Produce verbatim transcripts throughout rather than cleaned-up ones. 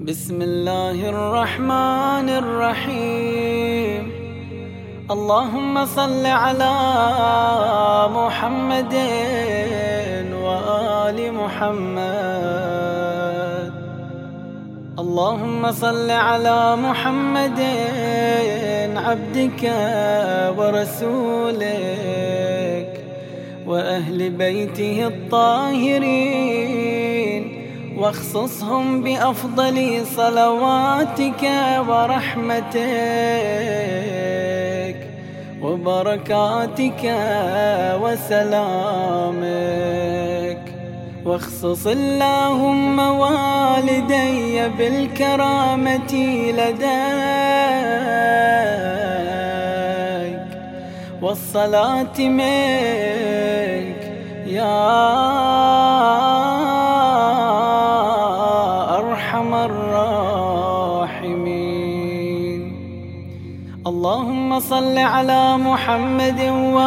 بسم الله الرحمن الرحيم. اللهم صل على محمد وآل محمد. اللهم صل على محمد عبدك ورسولك وأهل بيته الطاهرين، واخصصهم بأفضل صلواتك ورحمتك وبركاتك وسلامك. واخصص اللهم والدي بالكرامة لديك والصلاة منك يا أرحم الراحمين. اللهم صل على محمد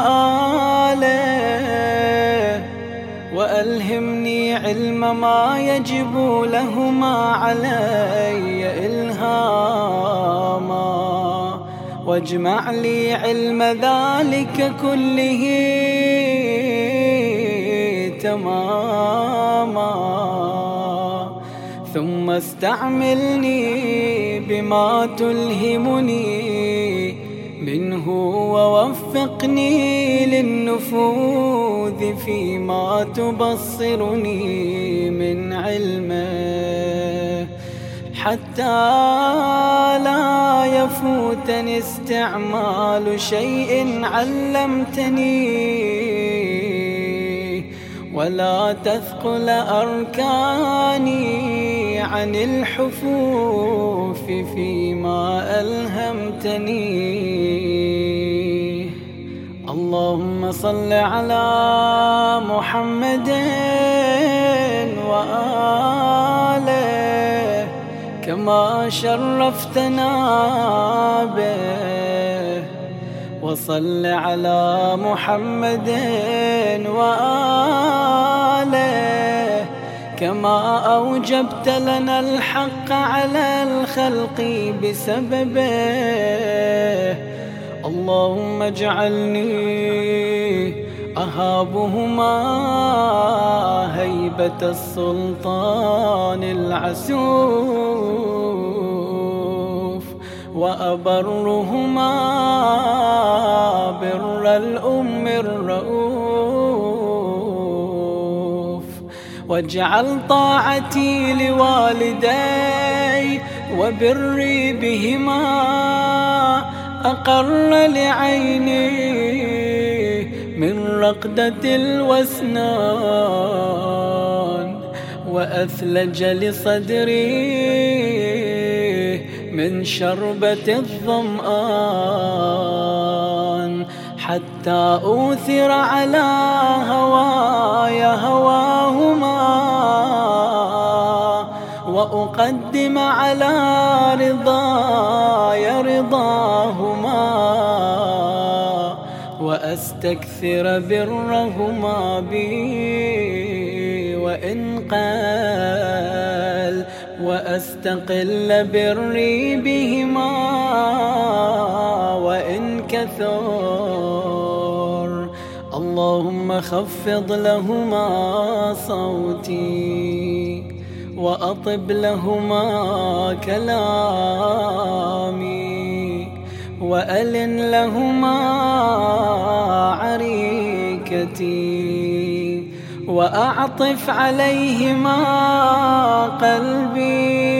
وآله، وألهمني علم ما يجب لهما علي إلهاما، واجمع لي علم ذلك كله تماما، ثم استعملني بما تلهمني منه، ووفقني للنفوذ فيما تبصرني من علمه، حتى لا يفوتني استعمال شيء علمتني، ولا تثقل أركاني عن الحفوف فيما ألهمتني. اللهم صل على محمد وآله كما شرفتنا به، وصل على محمد وآله كما أوجبت لنا الحق على الخلق بسببه. اللهم اجعلني أهابهما هيبة السلطان العسوف، وأبرهما بر الأم الرؤوف، واجعل طاعتي لوالدي وبري بهما أقر لعيني من رقدة الوسنان، وأثلج لصدري من شربة الظمآن، حتى أوثر على هواي هواهما، وأقدم على رضاي رضاهما، وأستكثر برهما بي وإن قل، وأستقل بري بهما وإن كثر. اللهم خفض لهما صوتي، وأطب لهما كلامي، وألن لهما عريكتي، وأعطف عليهما قلبي،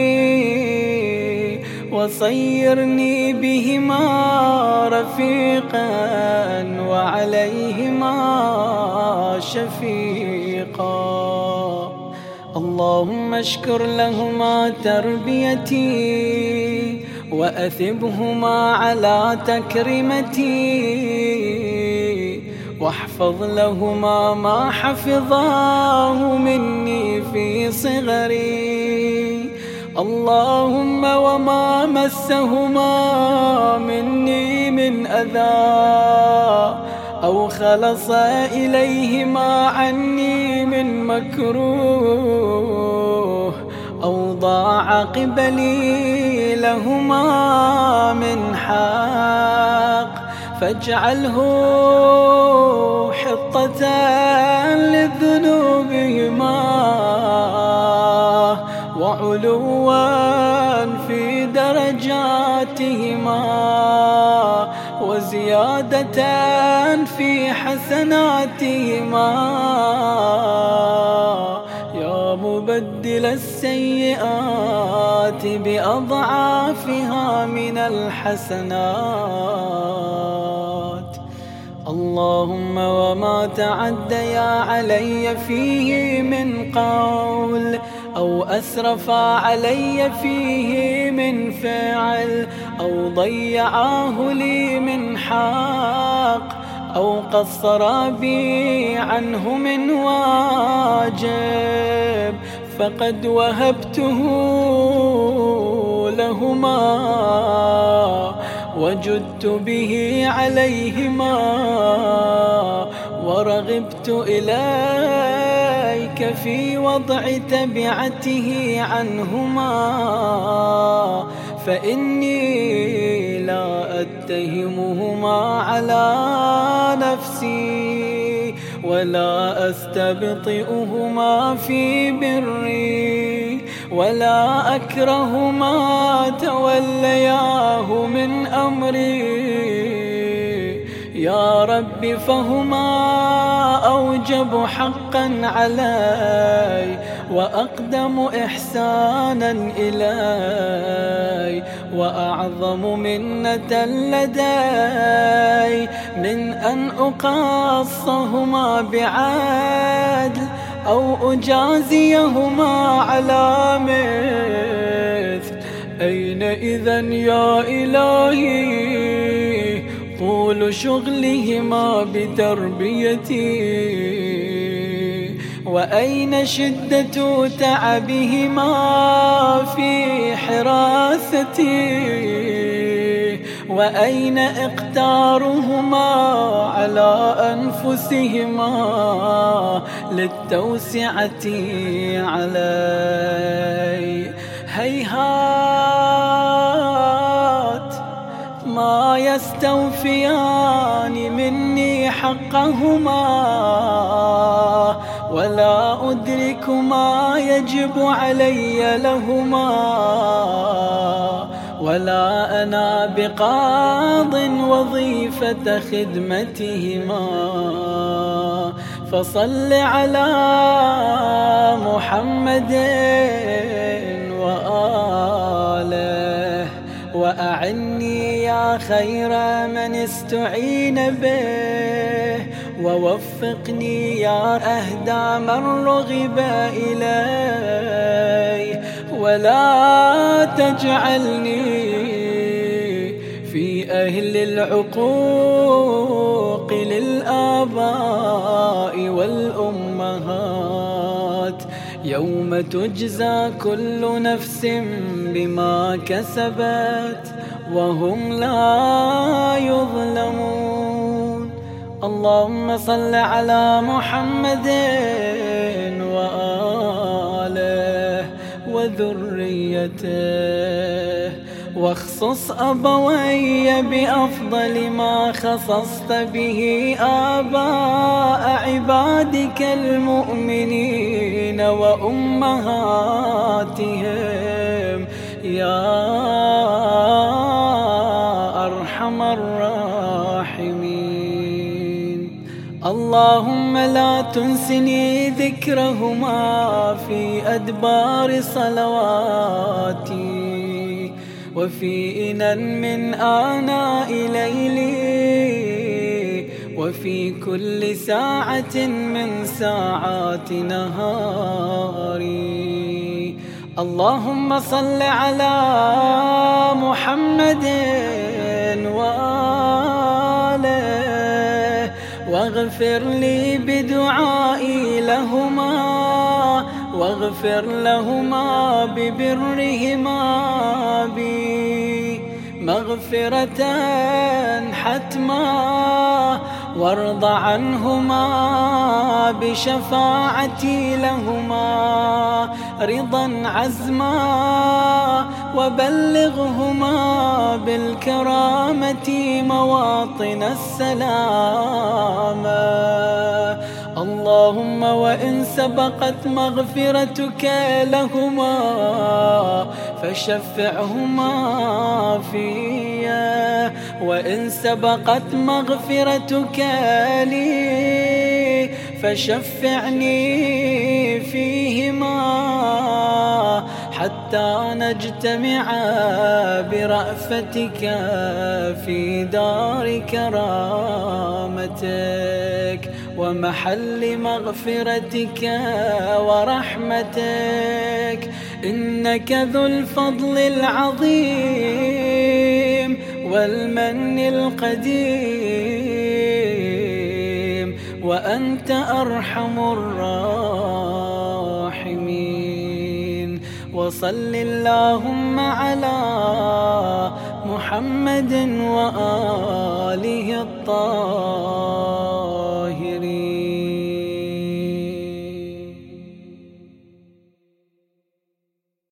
وصيرني بهما رفيقا وعليهما شفيقا. اللهم اشكر لهما تربيتي، وأثبهما على تكريمتي، واحفظ لهما ما حفظاه مني في صغري. اللهم وما مسهما مني من أذى أو خلص إليهما عني من مكروه أو ضاع عقب لي لهما من حق، فاجعله حطة لذنوبهما وعلوا في درجاتهما وزيادة في حسناتهما. يا مبدل السيئات بأضعافها من الحسنات. اللهم وما تعديا علي فيه من قول أو أسرف علي فيه من فعل أو ضيعاه لي من حق أو قصر بي عنه من واجب، فقد وهبته لهما وجدت به عليهما ورغبت إليك في وضع تبعته عنهما، فإني لا أتهمهما على نفسي ولا أستبطئهما في بري ولا أكره ما تولياه من أمري. يا رب فهما أوجب حقا علي وأقدم إحسانا إلي وأعظم منة لدي من أن أقاصهما بعدل أو أجازيهما على مثل. أين إذن يا إلهي طول شغلهما بتربيتي، وأين شدة تعبهما في حراستي، وأين إقتارهما على أنفسهما للتوسعة علي. هيهات ما يستوفيان مني حقهما ولا أدرك ما يجب علي لهما ولا أنا بقاض وظيفة خدمتهما. فصل على محمد وآله وأعني يا خير من استعين به، ووفقني يا أهدى من رغب إليه، ولا تجعلني في أهل العقوق للآباء والأمهات يوم تجزى كل نفس بما كسبت وهم لا يظلمون. اللهم صل على محمد وآله وذريته، واخصص أبوي بأفضل ما خصصت به آباء عبادك المؤمنين وأمهاتهم يا أرحم الراحمين. اللهم لا تنسني ذكرهما في أدبار صلواتي وفي إنن من آناء ليلي وفي كل ساعة من ساعات نهاري. اللهم صل على محمد وآله واغفر لي بدعائي لهما واغفر لهما ببرهما بي مغفرة حتما وارض عنهما بشفاعتي لهما رضا عزما، وبلغهما بالكرامة مواطن السلامة. اللهم وإن سبقت مغفرتك لهما فشفعهما فيا، وإن سبقت مغفرتك لي فشفعني فيهما، حتى نجتمع برأفتك في دار كرامتك ومحل مغفرتك ورحمتك، إنك ذو الفضل العظيم والمن القديم، وأنت أرحم الراحمين. وصل اللهم على محمد وآله الطاهرين.